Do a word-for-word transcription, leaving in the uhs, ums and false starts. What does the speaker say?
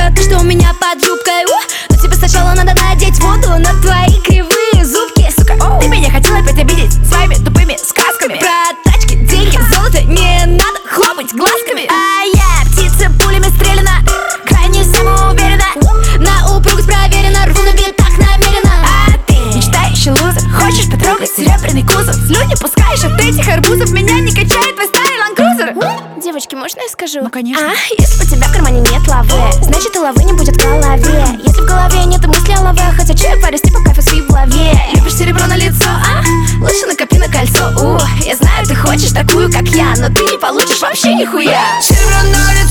нравится то, что у меня под юбкой. Но тебе сначала надо надеть воду на твои кривые зубки. Сука, ты меня хотела опять обидеть своими тупыми сказками про тачки, деньги, золото. Не надо хлопать глазками. А я птица пулями стреляна, крайне самоуверена, на упругость проверена, рву на битах намеренно. А ты мечтающий лузер, хочешь потрогать серебряный кузов? Слюни пускаешь от этих арбузов, меня не качает твой старый ланкрузер. Девочки, можно я скажу? Ну, конечно. А, если у тебя в кармане нет лавы, значит и лавы не будет в голове. Если в голове нет мысли о лаве, хотя чай повести по кайфу в голове. Любишь серебро на лицо, а? Лучше накопи на кольцо. У, я знаю, ты хочешь такую, как я, но ты не получишь вообще нихуя. Серебро на лицо.